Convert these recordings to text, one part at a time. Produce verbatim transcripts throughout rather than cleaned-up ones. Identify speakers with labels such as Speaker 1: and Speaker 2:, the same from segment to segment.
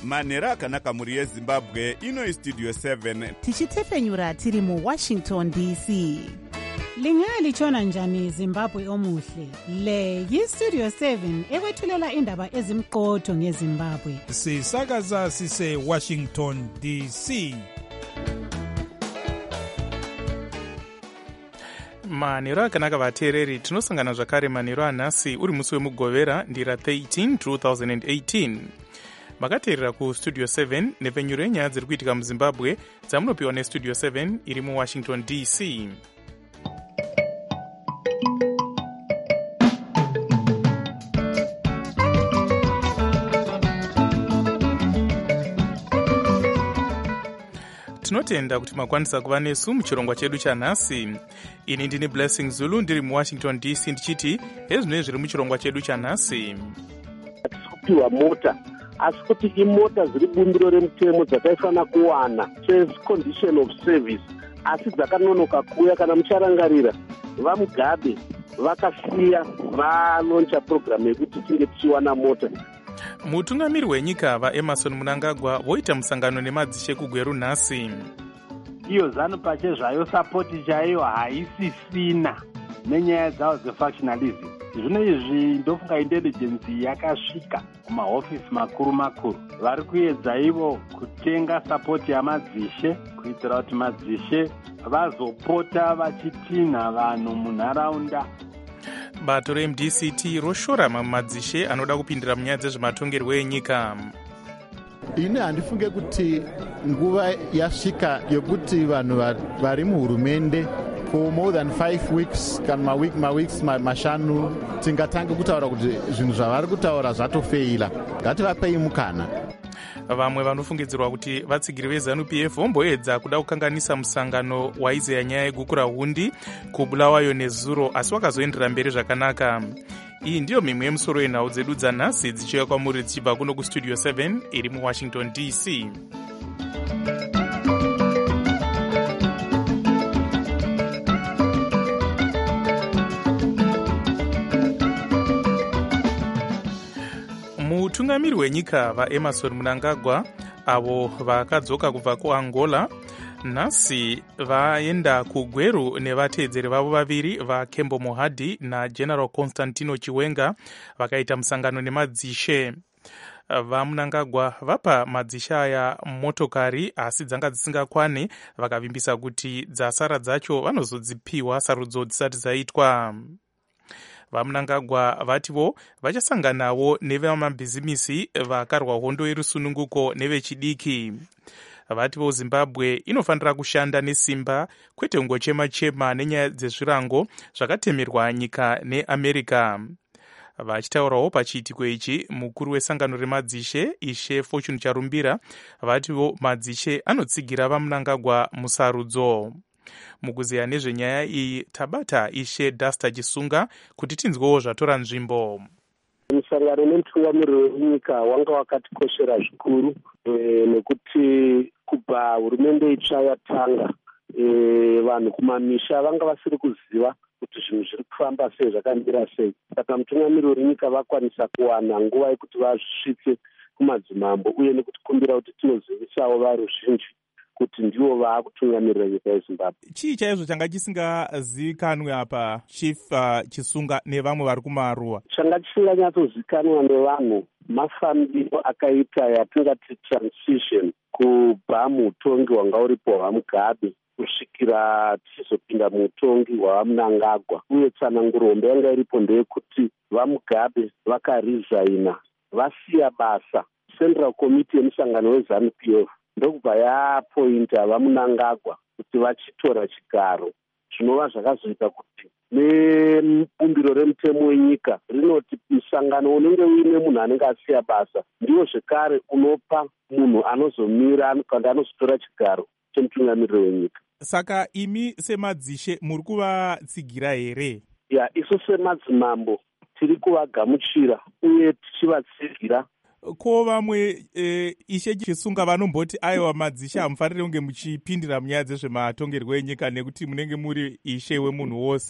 Speaker 1: manhero akanaka mhuri yezimbabwe. Ino Studio seven
Speaker 2: tichitefenyura tiri muWashington D C. Lingalitshona njani Zimbabwe omuhle? Le yiStudio seven ekwethulela indaba ezimqotho ngeZimbabwe.
Speaker 3: Sisakaza sise Washington D C.
Speaker 4: manhero akanaka vateereri, tinosangana zvakare manhero anhasi uri musi wemugovera ndira thirteen twenty eighteen. makateerera kustudio seven nepfenyuro yenyaya dziri kuitika muzimbabwe dzamunopiwa nestudio seven iri muwashington D C. tinotenda kuti makwanisa kuva nesu muchirongwa chedu chanhasi. Ini ndini Blessing Zulu ndiri muwashington D C ndichiti hezvinoi zviri muchirongwa chedu chanhasi.
Speaker 5: Hatisi kupiwa mota, asi kuti imota dziri bumbiro remutemo dzakaifana kuwana first condition of service, asi dzakanonoka kuuya. Kana mucharangarira, vaMugabe vakasiya valoncha program yekuti tinge tichiwana mota.
Speaker 4: Mutungamiri wenyika vaEmerson Mnangagwa voita musangano nemadzishe kugweru nhasi.
Speaker 6: Iyo zanu pache zvayo sapoti chaiyo haisisina nenyaya dzavo dzefactionalism. Zvino izvi ndofunga intelligence yakasvika kumahofisi makuru makuru. Vari kuedza ivo kutenga sapoti yamadzishe kuitira kuti madzishe vazopota vachitinha vanhu munharaunda.
Speaker 4: Bato reM D C T roshora mamadzishe anoda kupindira munyaya dzezvematongerwo enyika.
Speaker 7: Ini handifunge kuti nguva yasvika yokuti vanhu vari muhurumende for more than five weeks kana maweek maweeks mashanu tingatanga kutaura kuti zvinhu zvavari kutaura zvatofeila. Ngativapei mukana.
Speaker 4: Vamwe vanofungidzirwa kuti vatsigiri veZanu P F vomboedza kuda kukanganisa musangano waizeya nyaya yeguku rahundi kubulawayo nezuro, asi wakazoendera mberi zvakanaka. Iyi ndiyo mimwe yemusoro yenhau dzedu dzanhasi dzichiuya kwamuri dzichibva kuno kustudio seven iri muWashington D C. Mutungamiri wenyika vaEmerson Mnangagwa avo vakadzoka kubva kuAngola nhasi vaenda kugweru nevateedzeri vavo vaviri vaKembo Mohadi naGeneral Constantino Chiwenga vakaita musangano nemadzishe. VaMnangagwa vapa madzishe aya motokari asi dzanga dzisingakwane, vakavimbisa kuti dzasara dzacho vanozodzipiwa sarudzo dzisati dzaitwa. VaMnangagwa vativo vachasanganawo nevamabhizimisi vakarwa hondo yerusununguko nevechidiki. Vativo Zimbabwe inofanira kushanda nesimba, kwete kungochema-chema nenyaya dzezvirango zvakatemerwa nyika neAmerica. Vachitaurawo pachiitiko ichi, mukuru wesangano remadzishe Ishe Fortune Charumbira vativo madzishe anotsigira vaMnangagwa musarudzo. Mukuzeya nezvenyaya iyi tabata Ishe Dasta Chisunga kuti tinzwewo zvatora nzvimbo.
Speaker 5: Musangano nemutungamiri wenyika wanga wakatikoshera zvikuru e, nekuti kubva hurumende itsva yatanga e, vanhu kumamisha vanga vasiri kuziva kuti zvinhu zviri kufamba sei, zvakamira sei. Saka mutungamiri wenyika vakwanisa kuwana nguva yekuti vasvitse kumadzimambo uye nekutikumbira kuti tinozivisawo varuzhinji kuti ndivo vaakutungamirira nyika yeZimbabwe.
Speaker 3: Chii chaizvo changa chisingazivikanwe apa Chief uh, Chisunga nevamwe vari kumaruwa?
Speaker 5: Changa chisinganyatsozivikanwa nevanhu mafambiro akaita yatingati transition kubva muutongi hwanga uripo hwaMugabe kusvikira tichizopinda muutongi hwaMnangagwa. Uye tsanangurombe yanga iripo ndeyekuti vaMugabe vakarizaina vasiya basa Central Committee yemusangano weZanu P F ndokubva yapointa vaMnangagwa kuti vachitora chigaro. Zvinova zvakazoita kuti nebumbiro remutemo wenyika rinoti musangano unenge uine munhu anenge asiya basa ndiwo zvekare unopa munhu anozomira kana anozotora chigaro chemutungamiriri wenyika.
Speaker 3: Saka imi semadzishe muri kuvatsigira here?
Speaker 5: Ya, isu semadzimambo tiri kuvagamuchira uye tichivatsigira.
Speaker 3: Ko vamwe e, Ishe Chisunga vanomboti aiwa madzishe hamufanire kunge muchipindira munyaya dzezvematongerwo enyika nekuti munenge muri ishe wemunhu wose.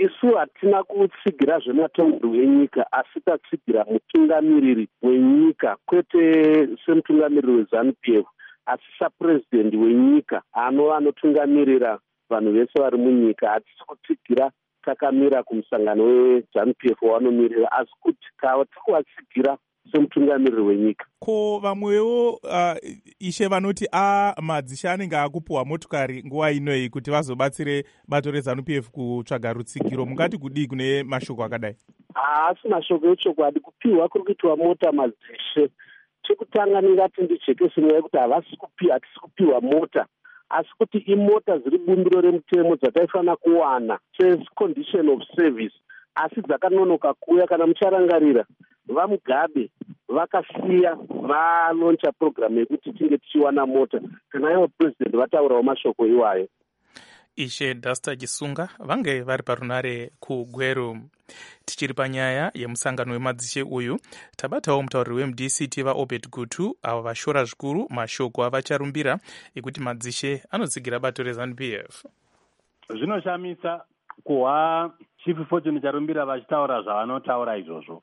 Speaker 5: isu hatina kutsigira zvematongerwo enyika asi tatsigira mutungamiriri wenyika, kwete semutungamiriri weZANU P F asi sapurezidendi wenyika anova anotungamirira vanhu vese vari munyika. Hatisi kutsigira takamira kumusangano weZANU P F wanomirira, asi kuti tikuvatsigira semutungamiriri wenyika.
Speaker 3: Ko vamwewo uh, ishe vanoti a madzishe anenge akupuhwa motokari nguva inoyi kuti vazobatsire bato reZANU P F kutsvaga rutsigiro, mungati kudii kune mashoko akadai?
Speaker 5: Haasi mashoko echokwadi. Kupiwa kuri kuitwa mota madzishe, chekutanga ndingati ndijekese nyaya yekuti havasi kupiwa, hatisi kupiwa mota, asi kuti imota dziri bumbiro remutemo dzataifanira kuwana secondition of service, asi dzakanonoka kuuya. Kana mucharangarira, vaMugabe vakasiya valoncha program yekuti tinge tichiwana mota, kana ivo president vataurawo mashoko iwayo.
Speaker 4: Ishe Dasta Chisunga vange vari parunare kuGweru. Tichiri panyaya yemusangano wemadzishe uyu, tabatawo mutauriri weM D C T vaObed Gutu avo vashora zvikuru mashoko avacharumbira ekuti madzishe anotsigira bato reZANU P F.
Speaker 6: Zvinoshamisa kuhwa Chief Fortune Charumbira vachitaura zvavanotaura izvozvo,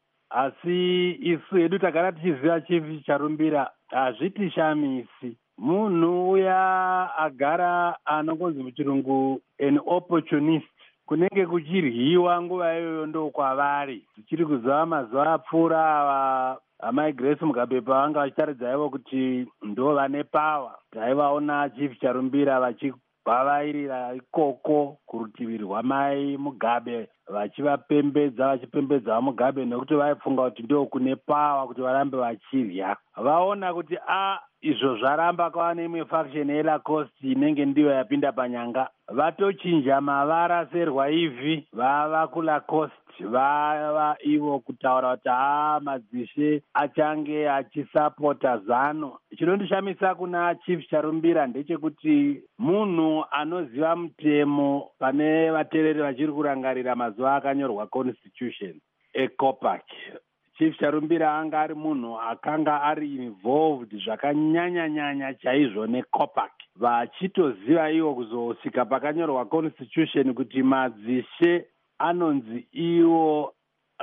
Speaker 6: asi isu hedu tagara tichiziva Chief Charumbira hazvitishamisi. Munhu uya agara anongonzi muchirungu an opportunist, kunenge kuchiryiwa nguva iyoyo ndo kwavari. Tichiri kuziva mazuva apfuura ava amai Grace Mugabe pavanga vachitaridza ivo kuti ndo vane pawa. Taivaona Chief Charumbira vachigwavairira ikoko kurutivi rwamai Mugabe, vachivapembedza vachipembedza vaMugabe nekuti vaifunga kuti ndo kune pawa kuti varambe vachirya. Vaona kuti a izvo zvaramba kwava neimwe faction yeLacoste inenge ndiyo yapinda panyanga, vatochinja mavara serwaivhi vava kuLacoste, vava ivo kutaura kuti haa madzishe achange achisapota ZANU. Chinondishamisa kuna Chief Charumbira ndechekuti munhu anoziva mutemo pane vateereri vachiri kurangarira mazuva akanyorwa constitution eCOPAC. Chief Charumbira anga ari munhu akanga ari involved zvakanyanya-nyanya chaizvo neCOPAC, vachitoziva iwo kuzosvika pakanyorwa constitution kuti madzishe anonzi iwo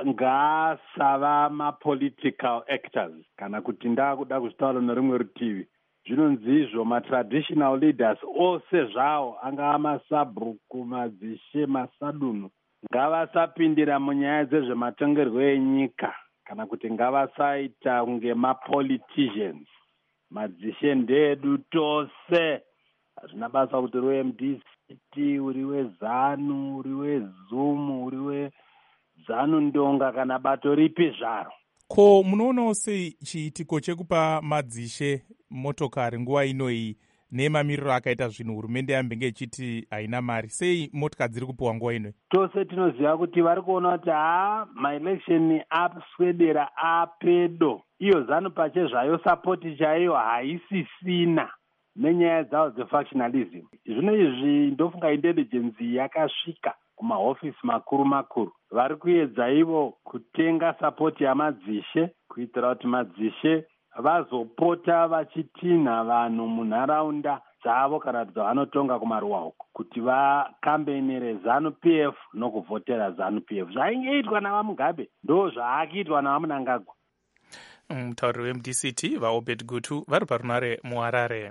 Speaker 6: ngaasava mapolitical actors, kana kuti ndakuda kuzvitaura nerimwe rutivi zvinonzi izvo matraditional leaders ose zvawo, angava masabhuku, madzishe, masadunu, ngavasapindira munyaya dzezvematongerwo enyika, kana kuti ngavasaita kunge mapoliticians. Madzishe ndedu tose, hazvina basa kuti uri weM D C T, uri weZANU, uri weZUM, uri weZANU Ndonga kana bato ripi zvaro.
Speaker 3: Ko munoonawo sei chiitiko chekupa madzishe motokari nguva inoyi nemamiriro akaita zvinhu hurumende yambenge ichiti haina mari? Sei motikari dziri kupiwa nguva inoyi?
Speaker 6: Tose tinoziva kuti vari kuona kuti haa maelection aswedera apedo, iyo ZANU pachezvayo sapoti chaiyo haisisina nenyaya dzavo dzefactionalism. Zvino izvi ndofunga intelligence yakasvika kumahofisi makuru makuru, vari kuedza ivo kutenga sapoti yamadzishe kuitira kuti madzishe vazopota vachitinha vanhu munharaunda dzavo kana kuti dzavanotonga kumaruwa uko kuti vakambenere ZANU P F nokuvhotera ZANU P F. Zvaingeitwa navaMugabe ndo zvaakiitwa navaMnangagwa.
Speaker 4: Mutauriri weM D C T vaObed Gutu vari parunare muHarare.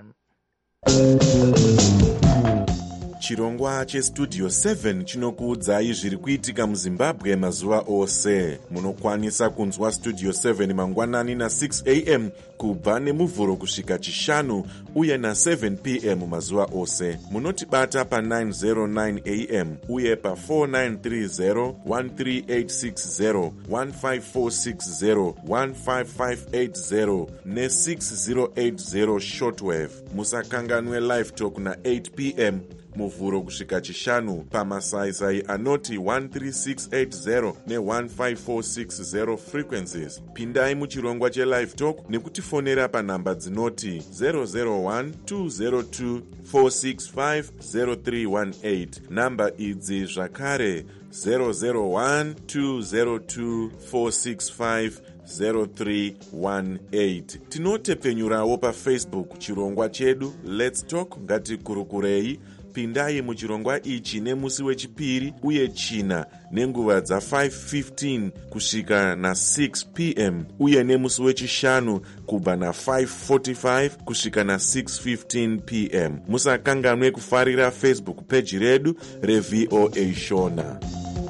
Speaker 1: Chirongwa cheStudio seven chinokuudzai zviri kuitika muZimbabwe mazuva ose. Munokwanisa kunzwa Studio seven mangwanani na six a m kubva nemuvhuro kusvika chishanu uye na seven p m mazuva ose. Munotibata pa nine oh nine a m uye pa four nine three zero, one three eight six zero, one five four six zero, one five five eight zero ne six zero eight zero shortwave. Musakanganwe live talk na eight p m muvhuro kusvika chishanu pamasaisai anoti one three six eight zero ne one five four six zero frequencies. Pindai muchirongwa chelive talk nekutifonera panhamba dzinoti zero zero one two zero two four six five zero three one eight. Namba idzi zvakare zero zero one two zero two four six five zero three one eight. Tinotepfenyurawo paFacebook chirongwa chedu Let's Talk Ngatikurukurei pindai muchirongwa ichi nemusi wechipiri uye china nenguva dza five fifteen kusvika na6 p m uye nemusi wechishanu kubva na5 forty-five kusvika na6 fifteen p m musakanganwe kufarira Facebook page redu reV O A Shona.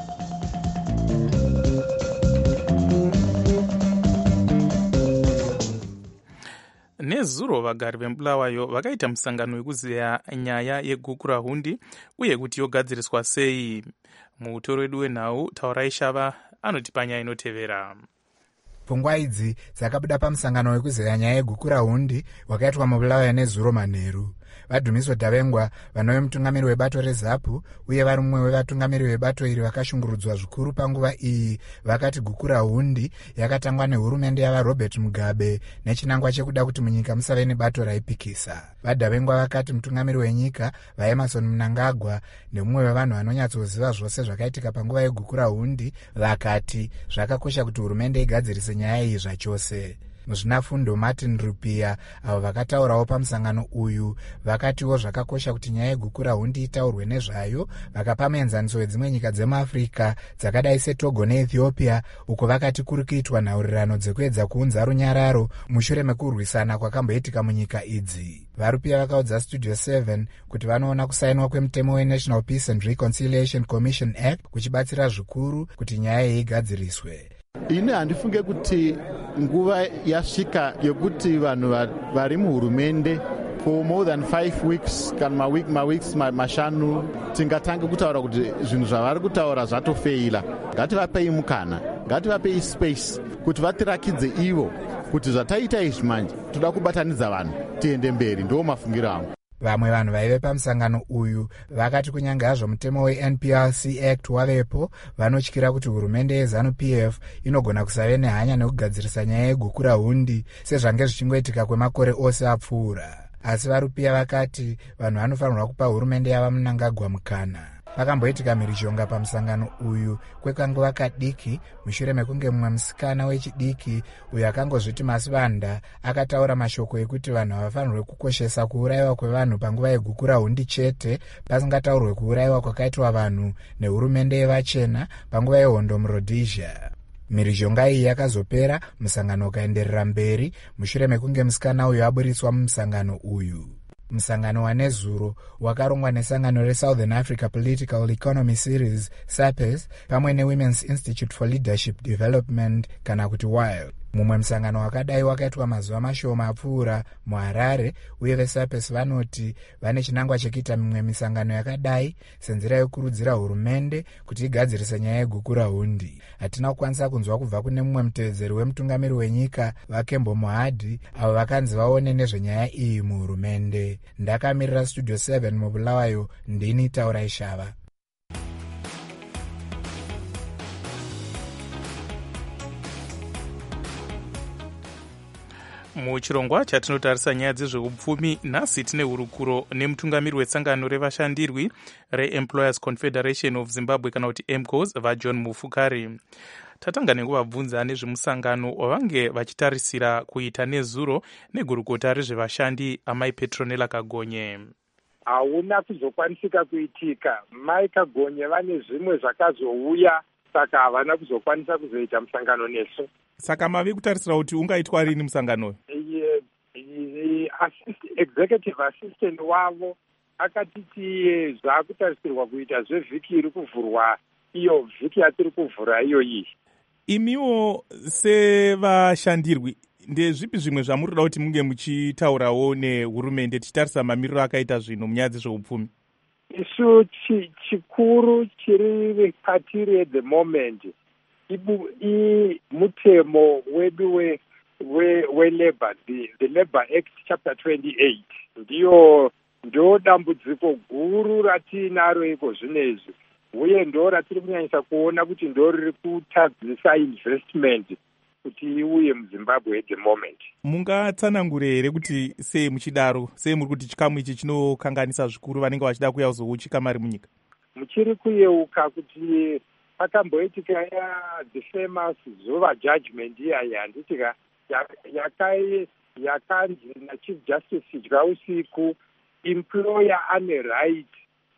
Speaker 4: Nezuro vagari vembulawayo vakaita musangano wekuziya nyaya yegukurahundi uye kuti yogadziriswa sei. Mutori wedu wenhau Taurai Shava anotipa nyaya inotevera.
Speaker 8: Pfungwa idzi dzakabuda pamusangano wekuziya nyaya yegukurahundi wakaitwa mubulawayo nezuro manheru. Vadhumiswa Davengwa vanove mutungamiri webato reZAPU uye vari mumwe wevatungamiri vebato iri vakashungurudzwa zvikuru panguva iyi vakati gukurahundi yakatangwa nehurumende yava Robert Mugabe nechinangwa chekuda kuti munyika musave nebato raipikisa. VaDavengwa vakati mutungamiri wenyika vaEmerson Mnangagwa nemumwe wevanhu vanonyatsoziva zvose zvakaitika panguva yegukurahundi vakati zvakakosha kuti hurumende igadzirise nyaya iyi zvachose. Muzvinafundo Martin Rupia avo vakataurawo pamusangano uyu vakatiwo zvakakosha kuti nyaya yegukurahundi itaurwe nezvayo, vakapa muenzaniso wedzimwe nyika dzemuAfrica dzakadai seTogo neEthiopia uko vakati kuri kuitwa nhaurirano dzekuedza kuunza runyararo mushure mekurwisana kwakamboitika munyika idzi. Varupia vakaudza Studio seven kuti vanoona kusainwa kwemutemo weNational Peace and Reconciliation Commission Act kuchibatsira zvikuru kuti nyaya iyi igadziriswe.
Speaker 7: Ine handifunge kuti nguva yasvika yekuti vanhu vari muhurumende for more than five weeks kana maweek maweeks mashanu tingatange kutaura kuti zvinhu zvavari kutaura zvatofeila. Ngativapei mukana, ngativapei space kuti vatirakidze ivo kuti zvataita izvi manje toda kubatanidza vanhu tiende mberi. Ndo mafungiro angu.
Speaker 8: Vamwe vanhu vaive pamusangano uyu vakati kunyange hazvo mutemo weN P R C Act wavepo, vanotyira kuti hurumende yeZANU P F inogona kusave nehanya nekugadzirisa nyaya yegukurahundi sezvange zvichingoitika kwemakore ose apfuura. Asi Varupia vakati vanhu vanofanirwa kupa hurumende yava Mnangagwa mukana. Pakamboitika mhirizhonga pamusangano uyu kwekanguva kadiki mushure mekunge mumwe musikana wechidiki uyo akangozviti Masivanda akataura mashoko ekuti vanhu havafanirwe kukoshesa kuurayiwa kwevanhu panguva yegukurahundi chete, pasingataurwe kuurayiwa kwakaitwa vanhu nehurumende yevachena panguva yehondo muRhodesia. Mhirizhonga iyi yakazopera, musangano ukaenderera mberi mushure mekunge musikana uyu aburitswa mumusangano uyu. Musangano wanezuro wakarongwa nesangano reSouthern Africa Political Economy Series SAPES pamwe neWomen's Institute for Leadership Development kana kuti W I L E. Mumwe musangano wakadai wakaitwa mazuva mashoma apfuura muHarare uye veSAPES vanoti vane chinangwa chekuita mimwe misangano yakadai senzira yokurudzira hurumende kuti igadzirise nyaya yegukurahundi. Hatina kukwanisa kunzwa kubva kune mumwe mutevedzeri wemutungamiri wenyika vaKembo Mohadi avo vakanzi vaone nezvenyaya iyi muhurumende. Ndakamirira Studio seven mubulawayo, ndini Taurai Shava.
Speaker 4: Muchirongwa chatinotarisa nyaya dzezveupfumi, nhasi tine hurukuro nemutungamiri wetsangano revashandirwi reEmployers Confederation of Zimbabwe kana kuti E M C O S vaJohn Mufukari. Tatanga nekuvabvunza nezvemusangano wavange vachitarisira kuita nezuro negurukota rezvevashandi amai Petronella Kagonye.
Speaker 9: Hauna kuzokwanisika kuitika. Mai Kagonye vane zvimwe zvakazouya saka havana kuzokwanisa kuzoita musangano nesu.
Speaker 3: Saka mavi kutarisira kuti ungaitwa rini musangano?
Speaker 9: Ye, assist, executive assistant wavo akatiti zvakutarisirwa kuita zvevhiki iri kuvhurwa iyo vhiki yatiri kuvhura iyo iyi.
Speaker 3: Imiwo sevashandirwi ndezvipi zvimwe zvamurida kuti munge muchitaurawo nehurumende tichitarisa mamiriro akaita zvino munyaya dzezveupfumi?
Speaker 9: Isu chikuru chiri patiri at the moment ibu i mutemo wedu we we, we labor the, the Labor Act chapter twenty-eight ndiyo ndo dambudziko guru ratinaro iko zvinezvi uye ndo ratiri kunyanyisa kuona kuti ndo riri kutadzisa investment kuti iuye muZimbabwe at the moment.
Speaker 3: Mungatsanangure here kuti sei muchidaro, sei muri kuti chikamu ichi chinokanganisa zvikuru vanenge vachida kuuya kuzouchikamari munyika?
Speaker 9: Muchiri kuyeuka kuti pakamboitika ya the famous Zuva judgment iya yanditika yakai yakanzi na Chief Justice dya usiku employer ane right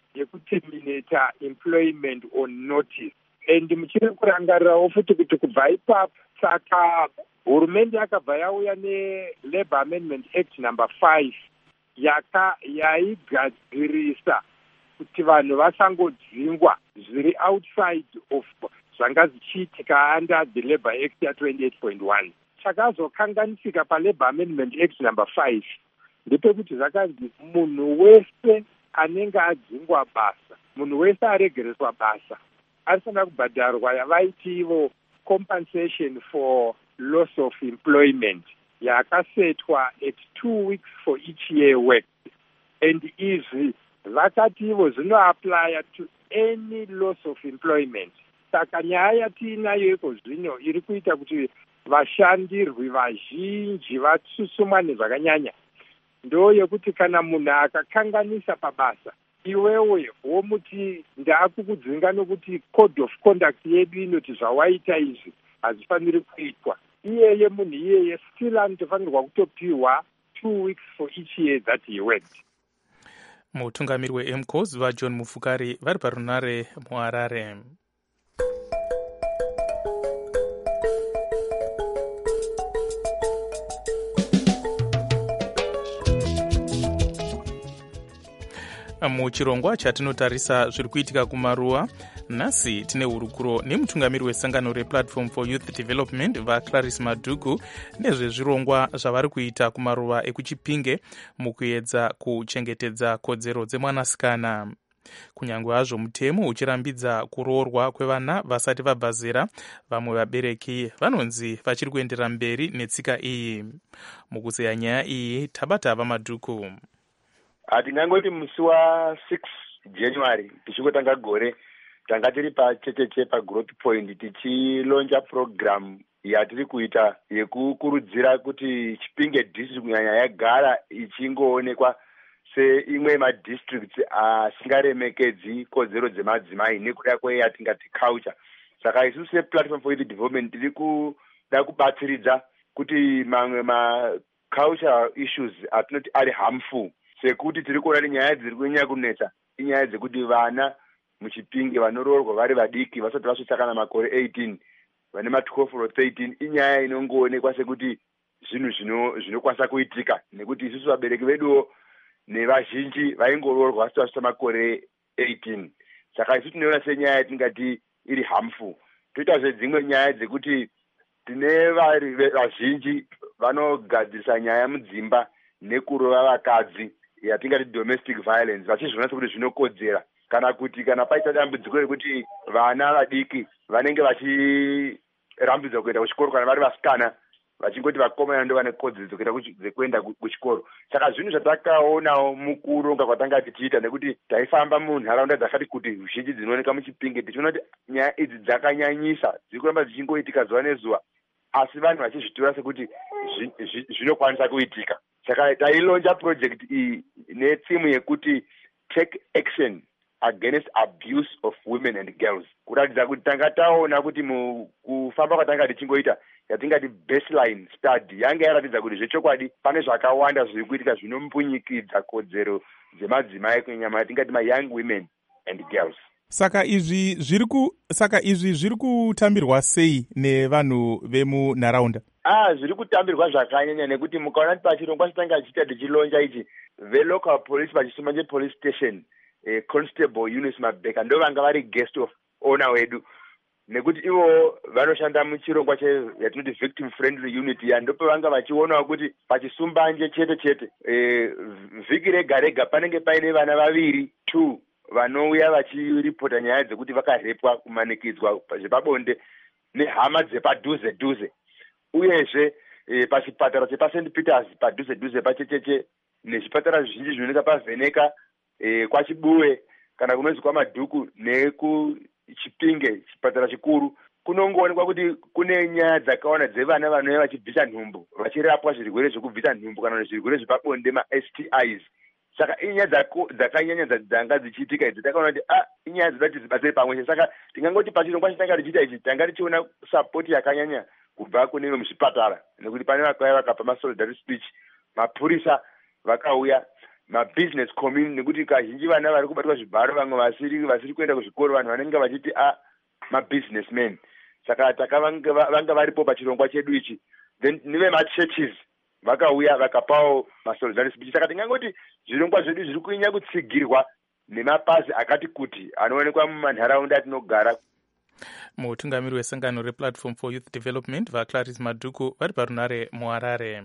Speaker 9: yekuterminata employment on notice. And muchiri kurangarirawo futi kuti kubva ipapo saka hurumende yakabva yauya neLabour Amendment Act number five yaka yaigadzirisa kuti vanhu vasangodzingwa zviri outside of zvanga zvichiitika under the Labour Act ya twenty-eight point one. Chakazokanganisika paLabour Amendment Act number five ndepekuti zvakanzi munhu wese anenge adzingwa basa, munhu wese aregereswa basa anofanira kubhadharwa yavaiti ivo compensation for loss of employment yakasetwa at two weeks for each year worked. And izvi vakati ivo zvinoaplya to any loss of employment. Saka nyaya yatiinayo iko zvino iri kuita kuti vashandirwi vazhinji vasusumwa nezvakanyanya ndo yekuti kana munhu akakanganisa pabasa iwewe womuti ndaakukudzinga nokuti code of conduct yedu inoti zvawaita izvi hazvifaniri kuitwa, iyeye munhu iyeye still anotofanirwa kutopiwa two weeks for each year that he worked.
Speaker 4: Mutungamiri we-M C O S vaJohn Mufukari vari parunare muHarare. Muchirongwa chatinotarisa zviri kuitika kumaruwa, nhasi tine hurukuro nemutungamiri wesangano replatform for youth development vaClarice Madhuku nezvezvirongwa zvavari kuita kumaruwa ekuChipinge mukuedza kuchengetedza kodzero dzemwanasikana. Kunyange hazvo mutemo uchirambidza kuroorwa kwevana vasati vabva zera, vamwe vabereki vanonzi vachiri kuendera mberi netsika iyi. Mukuzeya nyaya iyi tabata vaMadhuku.
Speaker 10: Hatingangoti musi wa six January tichingotanga gore tanga tiri pachecheche pagrowth point tichilonja program yatiri kuita yekukurudzira kuti Chipinge district kunyanya yagara ichingoonekwa seimwe madistricts asingaremekedzi kodzero dzemadzimai nekuda kweyatingati culture. Saka isusu seplatform for youth development tiri kuda kubatsiridza kuti mamwe maculture issues atinoti ari harmful sekuti tiri kuona nyaya dziri kunyanya kunetsa inyaya dzekuti vana muChipinge vanoroorwa vari vadiki vasati vasvitsa kana makore eighteen vane ma-twelve or thirteen inyaya inongoonekwa sekuti zvinhu zvinokwanisa kuitika nekuti isusu vabereki veduwo nevazhinji vaingoroorwa vasati vasvitsa makore eighteen. Saka isusu tinoona senyaya yatingati iri harmful. Toitazve dzimwe nyaya dzekuti tine vari vazhinji vanogadzirisa nyaya mudzimba nekurova vakadzi yatingati domestic violence vachizviona sekuti zvinokodzera kana kuti kana paita dambudziko rekuti vana vadiki vanenge vachirambidzwa kuenda kuchikoro kana vari vasikana vachingoti vakomana ndo vane kodzero dzekuenda kuchikoro. Saka zvinhu zvatakaonawo mukuronga kwatanga tichiita nekuti taifamba munharaunda dzakati kuti zhinji dzinooneka muChipinge tichiona kuti nyaya idzi dzakanyanyisa dziri kuramba dzichingoitika zuva nezuva asi vanhu vachizvitora sekuti zvinokwanisa kuitika. Saka tailonja project iyi netsimu yekuti take action against abuse of women and girls, kuratidza kuti tanga taona kuti mukufamba kwatanga tichingoita yatingati baseline study yange yaratidza kuti zvechokwadi pane zvakawanda zviri kuitika zvinompunyikidza kodzero dzemadzimai kunyanya yatingati ma-young women and girls.
Speaker 3: Saka izvi zviri ku saka izvi zviri kutambirwa sei nevanhu vemunharaunda?
Speaker 10: Ah, zviri kutambirwa zvakanyanya nekuti mukaona kuti pachirongwa chitanga chiita tichilonja ichi velocal police vachisumanje police station eh, constable Eunice Mabeka ndo vanga vari guest of honor wedu nekuti ivo vanoshanda muchirongwa yatinoti victim friendly unit yandope vanga vachionawo kuti pachisumbanje chete chete eh, vhiki rega rega panenge paine vana vaviri two vanouya vachiripota nyaya dzekuti vakarepwa kumanikidzwa zvepabonde nehama dzepadhuze dhuze uyezve e, pachipatara chepaSt Peters padhuze dhuze pachecheche nezvipatara zvizhinji zvinooneka pavheneka e, kwaChibuwe kana kunonzi kwaMadhuku nekuChipinge chipatara chikuru kunongoonekwa kuti kune nyaya dzakawanda dzevana vanouya vachibvisa nhumbu vachirapwa zvirwere zvekubvisa nhumbu kana zvirwere zvepabonde ma-S T Is. Saka inyaya dzakanyanya dzanga dzichiitika idzi takaona kuti ah inyaya dzoda tidzibatsire pamwe. Saka tingangoti pachirongwa chitanga tichiita ichi tanga tichiona support yakanyanya kubva kune muzvipatara nekuti pane vakauya vakapa ma-solidarity speech, mapurisa vakauya mabusiness community, nekuti kazhinji vana vari kubatwa zvibharo vamwe vasiri vasiri kuenda kuzvikoro vanhu vanenge vachiti a mabusinessmen. Saka takavanga vanga varipo pachirongwa chedu ichi. Then nive machurches vakauya vakapawo masolutions speech. Saka tingangoti zvirongwa zvedu zviri kuinya kutsigirwa nemapazi akati kuti anoonekwa mumanharaunda atinogara.
Speaker 4: Mutungamiri wesangano replatform for youth development vaClaris Madhuku vari parunare muHarare.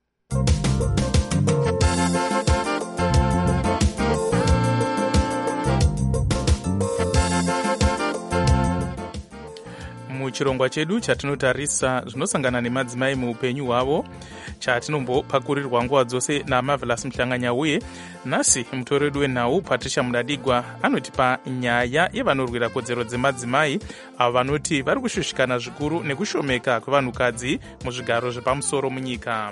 Speaker 4: Muchirongwa chedu chatinotarisa zvinosangana nemadzimai muupenyu hwavo, chatinombopakurirwa nguva dzose naMarvelous Muhlanganya. Uye nhasi mutori wedu wenhau Patricia Mudadigwa anotipa nyaya yevanorwira kodzero dzemadzimai avo vanoti vari kushushikana zvikuru nekushomeka kwevanhukadzi muzvigaro zvepamusoro munyika.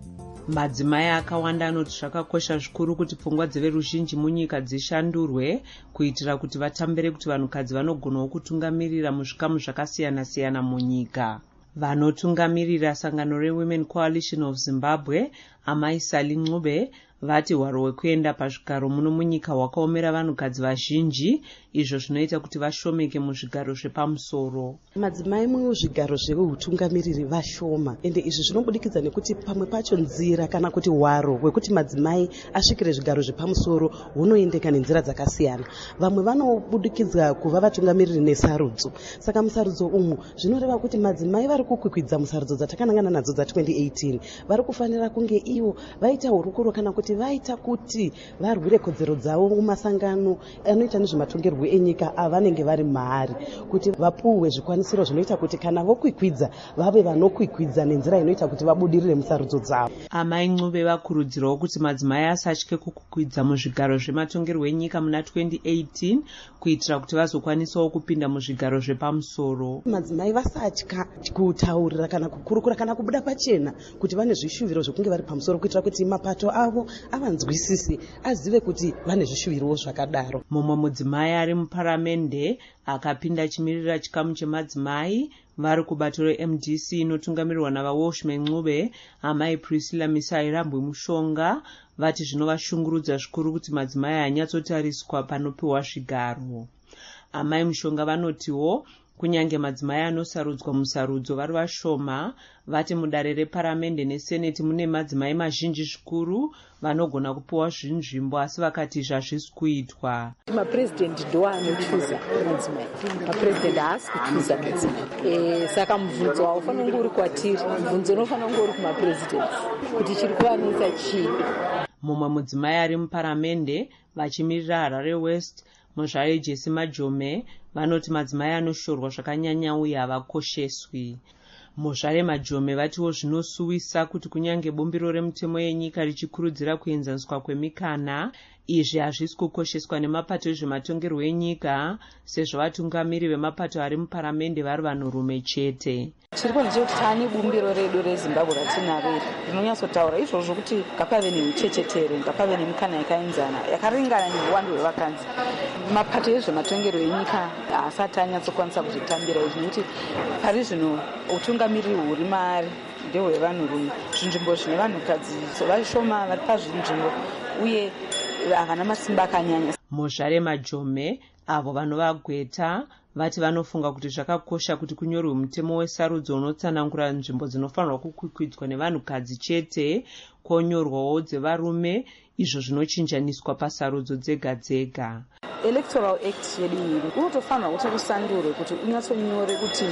Speaker 11: Madzimai akawanda anoti zvakakosha zvikuru kuti pfungwa dzeveruzhinji munyika dzishandurwe kuitira kuti vatambire kuti vanhukadzi vanogonawo kutungamirira muzvikamu zvakasiyana-siyana munyika. Vanotungamirira sangano reWomen Coalition of Zimbabwe, Amai Sally Ncube, vati hwaro hwekuenda pazvigaro muno munyika hwakaomera vanhukadzi vazhinji, izvo zvinoita kuti vashomeke muzvigaro zvepamusoro.
Speaker 12: Madzimai muzvigaro zveutungamiriri vashoma, ende izvi zvinobudikidza nekuti pamwe pacho nzira kana kuti hwaro hwekuti madzimai asvikire zvigaro zvepamusoro hunoendeka nenzira dzakasiyana. Vamwe vanobudikidza kuva vatungamiriri nesarudzo. Saka musarudzo umu zvinoreva kuti madzimai vari kukwikwidza musarudzo dzatakanangana nadzo dza twenty eighteen vari kufanira kunge ivo vaita hurukuro kana kuti vaita kuti varwire kodzero dzavo mumasangano anoita nezvematongerwo enyika avanenge vari mahari, kuti vapuhwe zvikwanisiro zvinoita kuti kana vokwikwidza vave vanokwikwidza nenzira inoita kuti vabudirire musarudzo dzavo.
Speaker 11: Amai Ncube vakurudzirawo kuti madzimai asatye kukwikwidza muzvigaro zvematongerwo enyika muna twenty eighteen kuitira kuti vazokwanisawo kupinda muzvigaro zvepamusoro.
Speaker 12: Madzimai vasatya kutaurira kana kukurukura kana kubuda pachena kuti vane zvishuviro zvokunge vari pamusoro kuitira kuti mapato avo avanzwisisi azive kuti vane zvishuviro zvakadaro.
Speaker 11: Mumwe mudzimai ari muparamende akapinda achimirira chikamu chemadzimai vari kubato reM D C inotungamirirwa navaWalshman Ncube, Amai Priscilla Misairambwe Mushonga, vati zvinovashungurudza zvikuru kuti madzimai hanyatsotariswa panopiwa zvigaro. Amai Mushonga vanotiwo kunyange madzimai anosarudzwa musarudzo vari vashoma, vati mudare reparamende neseneti mune madzimai mazhinji zvikuru vanogona kupiwa zvinzvimbo, asi vakati zvazvisi kuitwa.
Speaker 13: Mapresident ndo anochuza madzimai, mapresident haasi kuchuza madzimai. E, saka mubvunzo haufanira kunge uri kwatiri, mubvunzo unofanira kunge uri kumapresident kuti chiri kuvanetsa chii.
Speaker 11: Mumwe mudzimai ari muparamende vachimirira Harare West, Muzvare Jesse Majome, vanoti madzimai anoshorwa zvakanyanya uye havakosheswi. Muzvare Majome vatiwo zvinosuwisa kuti kunyange bumbiro remutemo yenyika richikurudzira kuenzaniswa kwemikana, izvi hazvisi kukosheswa nemapato ezvematongerwo enyika, sezvo vatungamiri vemapato ari muparamende vari vanhurume chete.
Speaker 13: Chiri kunze kuti taane bumbiro redu reZimbabwe ratinaro iri rinonyatsotaura izvozvo kuti ngapave neuchechetere, ngapave nemikana yakaenzana yakaringana neuwandu hwevakadzi. Mapato ezvematongerwo enyika haasati anyatsokwanisa kuzvitambira izvi nekuti pari zvino utungamiriri huri maari ndehwevanhurume. Zvinzvimbo zvine vanhukadzi vashoma vari pazvinzvimbo uye havana masimba akanyanya.
Speaker 11: Muzvare Majome avo vanovagweta vati vanofunga kuti zvakakosha kuti kunyorwe mutemo wesarudzo unotsanangura nzvimbo dzinofanirwa kukwikwidwa nevanhukadzi chete, konyorwawo dzevarume, izvo zvinochinjaniswa pasarudzo dzega dzega.
Speaker 13: Electoral Act yedu iyi unotofanirwa kuti kusandurwe kuti unyatsonyore kuti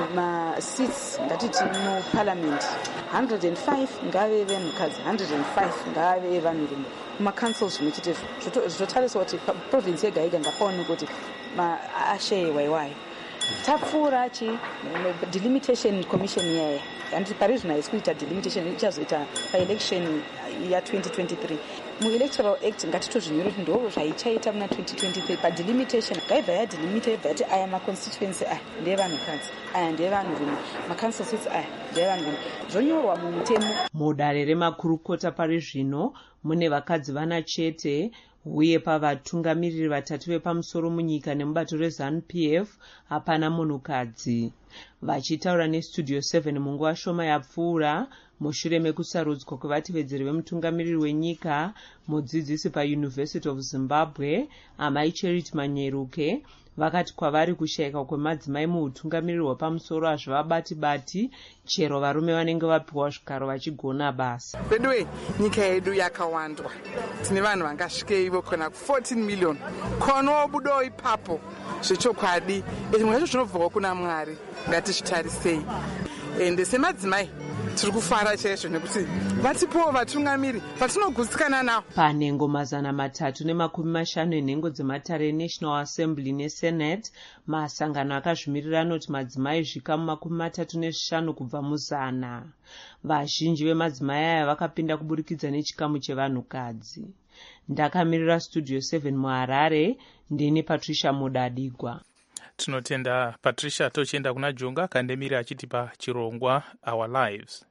Speaker 13: maseats ngatiti muparliament one hundred and five ngave venhukadzi, one hundred and five ngave vanhurume. Kuma-councils zvimwe chete zvotarisa kuti province yega yega ngapaonekwa kuti asheye waiwai. Tapfuura chi delimitation commission yaya handiti pari zvino haisi kuita delimitation, ichazoita paelection ya twenty twenty-three. Mu-electoral act ngatitozvinyore kuti ndo zvaichaita muna twenty twenty-three. Padelimitation ngaibva yadelimita ibva yati aya maconstituency aya ndeevanhukadzi, aya ndeevanhurume, macouncil seats aya ndeevanhurume, zvonyorwa mumutemo.
Speaker 11: Mudare remakurukota pari zvino mune vakadzi vana chete, uye pavatungamiriri vatatu vepamusoro munyika nemubato rezanu P F hapana munhukadzi. Vachitaura nestudio seven munguva shoma yapfuura mushure mekusarudzwa kwevatevedzeri vemutungamiriri wenyika, mudzidzisi paUniversity of Zimbabwe amai Charity Manyeruke vakati kwavari kushayika kwemadzimai muutungamiriri hwepamusoro hazvivabati-bati chero varume vanenge vapiwa zvigaro vachigona basa.
Speaker 14: Bedwe nyika yedu yakawandwa, tine vanhu vangasvikeivo kana fourteen million konobudo ipapo zvechokwadi zvimwe zvacho zvinobvawo kuna Mwari, ngatizvitarisei. Ende semadzimai tiri kufara chaizvo nekuti vatipowo vatungamiri vatinogutsikana navo.
Speaker 11: Panhengo mazana matatu nemakumi mashanu enhengo dzematare eNational Assembly neSenate, masangano akazvimirira anoti madzimai zvikamu makumi matatu nezvishanu kubva muzana. Vazhinji vemadzimai aya vakapinda kuburikidza nechikamu chevanhukadzi. Ndakamirira studio seven muHarare, ndini Patricia Mudadigwa.
Speaker 4: Tinotenda Patricia. Tochienda kuna Jonga Kandemiri achitipa chirongwa Our Lives.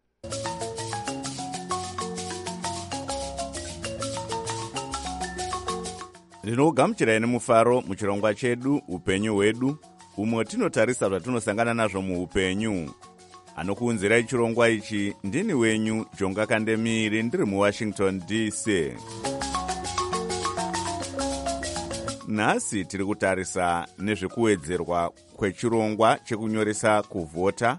Speaker 15: Ndinogamuchirai nemufaro muchirongwa chedu upenyu hwedu, umwe tinotarisa zvatinosangana nazvo muupenyu. Anokuunzirai chirongwa ichi ndini wenyu Jonga Kandemiri, ndiri muWashington D C. Nhasi tiri kutarisa nezvekuwedzerwa kwechirongwa chekunyoresa kuvhota,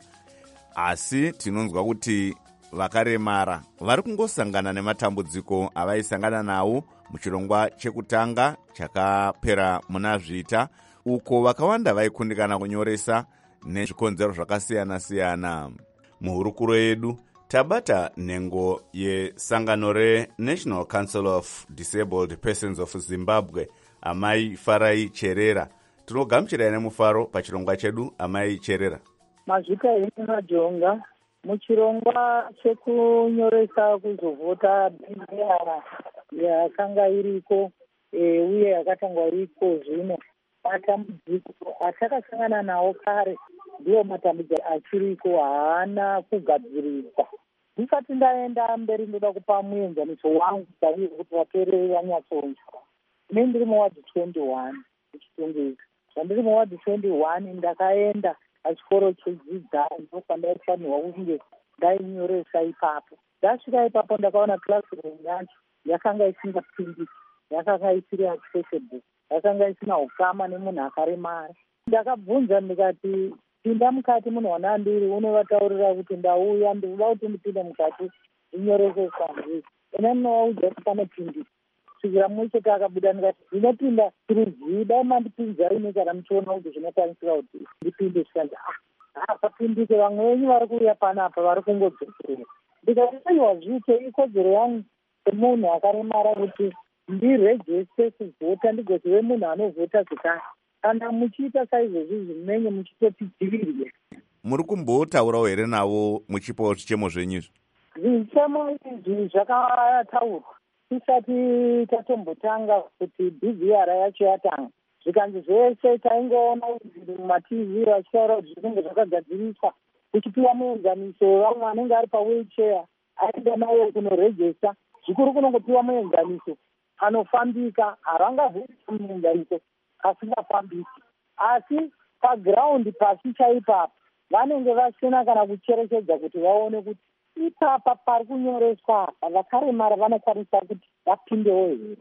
Speaker 15: asi tinonzwa kuti vakaremara vari kungosangana nematambudziko avaisangana nawo muchirongwa chekutanga chakapera muna Zvita, uko vakawanda vaikundikana kunyoresa nezvikonzero zvakasiyana-siyana. Muhurukuro yedu tabata nhengo yesangano reNational Council of Disabled Persons of Zimbabwe, amai Farai Cherera. Tinogamuchirai nemufaro pachirongwa chedu amai Cherera.
Speaker 16: Mazvika ino majonga muchirongwa chekunyoresa kuzovhota bhindera yakanga iriko e, uye yakatangwa iriko zvino. Matambudziko atakasangana nawo kare ndiwo matambudziko achiriko, haana kugadziriswa. Ndisati ndaenda mberi ndoda kupa muenzaniso wangu chaiwo kuti vateereri vanyatsonzwa. Ine ndiri muwadhi twenty-one muchitongezi. Zvandiri muwadhi twenty-one ndakaenda pachikoro chedzidzisa ndokwandairifanirwa kunge ndainyoresa ipapo. Ndasvika ipapo ndakaona classroom yacho yakanga isingapindiki, yakanga isiri accessible, yakanga isina ukama nemunhu akaremara. Ndakabvunza ndikati, pinda mukati munhu wanandiri, unovataurira kuti ndauya ndinoda kuti ndipinde mukati ndinyorese sangwe. Ena ndinovaudza kuti panopindika. Kusvikira mumwe chete akabuda ndikati, ndinopinda tirizi, dai mandipinzai ine kana muchiona kuti zvinokwanisira kuti ndipinde. Zvikanzi ah hapapindike, vamwe venyu vari kuuya panapa vari kungodzokerera. Ndikati aiwa zvite, ikodzero yangu semunhu akaremara kuti ndirejeste kuvhota ndigozive munhu anovhota zvekare. Kana muchiita saizvozvi zvimenye muchitotidzivirire.
Speaker 15: Muri kumbotaurawo here navo muchipawo zvichemo zvenyizvo?
Speaker 16: Zvichemo izvi zvakataurwa tisati tatombotanga kuti bhivhiara yacho yatanga. Zvikanzi zvese taingoona mumativhi vachitaura kuti zvinenge zvakagadziriswa, kuchipiwa muenzaniso vamwe anenge ari pawheelchair aenda naye kunorejesta. Zvikuru kunongopiwa muenzaniso anofambika, havangazoita muenzaniso asingafambiki. Asi pagiraundi pasi chaipapo vanenge vasina kana kucherechedza kuti vaone kuti ipapa pari kunyoreswa apa vakaremara vanokwanisa kuti vapindewo here.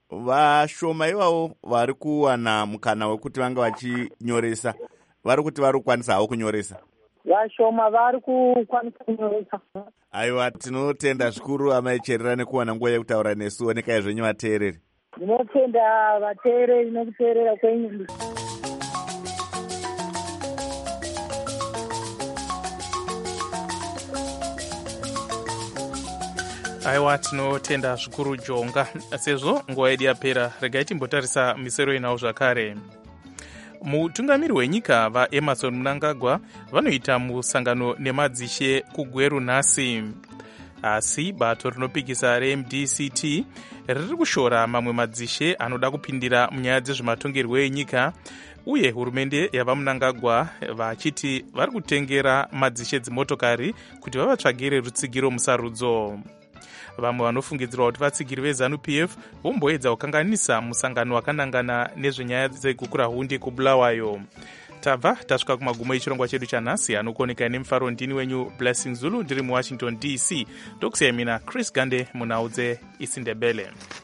Speaker 15: Vashoma ivavo vari kuwana mukana wekuti vange vachinyoresa, vari kuti vari kukwanisa havo kunyoresa?
Speaker 16: Vashoma vari kukwanisa kunyoresa.
Speaker 15: Aiwa, tinotenda zvikuru amai Cherera nekuwana nguva yekutaura nesu. Onekai zvenyu vateereri.
Speaker 16: Ndinotenda vateereri nekuteerera kwenyu.
Speaker 4: Aiwa, tinotenda zvikuru Jonga. Sezvo nguva yedu yapera, regai timbotarisa misero inawo zvakare. Mutungamiri wenyika vaEmmerson Mnangagwa vanoita musangano nemadzishe kuGweru nhasi. Asi bato rinopikisa reM D C T riri kushora mamwe madzishe anoda kupindira munyaya dzezvematongerwo enyika, uye hurumende yavaMnangagwa vachiti vari kutengera madzishe dzimotokari kuti vavatsvagire rutsigiro musarudzo. vamwe vanofungidzirwa kuti vatsigiri veZANU-P F vomboedza kukanganisa musangano wakanangana nezvenyaya dzekukura hundi kuBulawayo. Tabva tasvika kumagumo echirongwa chedu chanhasi, anokuoneka nemufaro ndini wenyu Blessing Zulu ndiri muWashington D C. Ndokusiyai mina Chris Gande munhau dzeIsindebele.